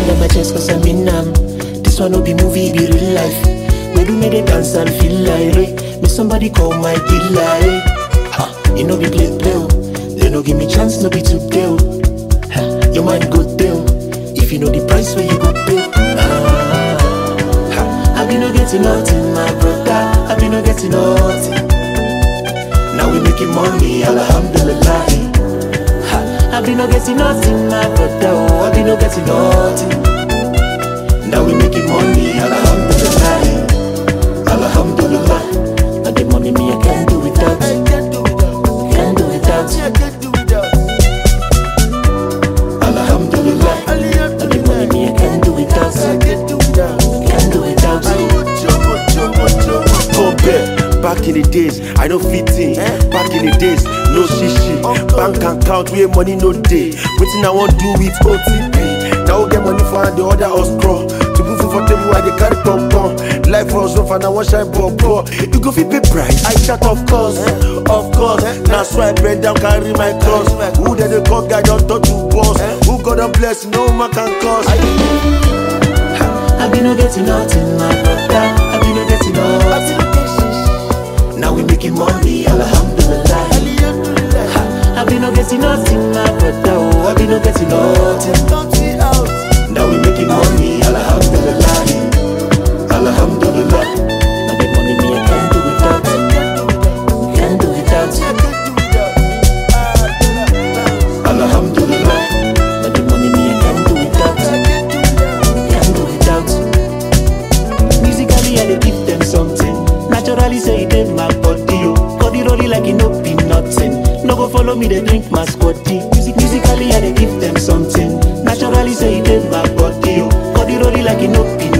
hand on my chest cause I'm in This one no be movie, be real life. We do me they dance and feel like me somebody call my dealer. You know be play. They no give me chance, no be today. Your mind go down if you know the price where you go pay. I be no getting nothing, my brother. I be no getting nothing. Now we making money, alhamdulillah. I be no getting nothing, my brother. Oh, I be no getting nothing. Now we making money, alhamdulillah. Alhamdulillah. Now the money me I can't do without. Can't do without. Alhamdulillah. Now the money me I can't do without. Can't do without. Back in the days, I no fit in. Back in the days, no shishi. Bank account where money no day. Wetin I want do with OTP. Now we get money for the other us scroll. To move for table I dey carry pom. Life was rough and I want shine pop. You go fit pay price. I chat of course. Now so I bend down carry my cross. Who dey the call guy don't talk to boss? Who God a bless no man can cause. I be no getting nothing, my brother. I be no getting nothing. Now we making money, alhamdulillah. I be no getting nothing, my brother. Oh, I be no getting nothing. Now we making money, alhamdulillah. Alhamdulillah. Now the money me I can't do without. Can't do without. Alhamdulillah. Now the money me I can't do without. Can't do without. Musically I dey give them something. Naturally say it in my body, body rolling like it no be nothing. No go follow me, they drink my squatty. Musically I dey give them something. Naturally say it in my body, body rolling like it no be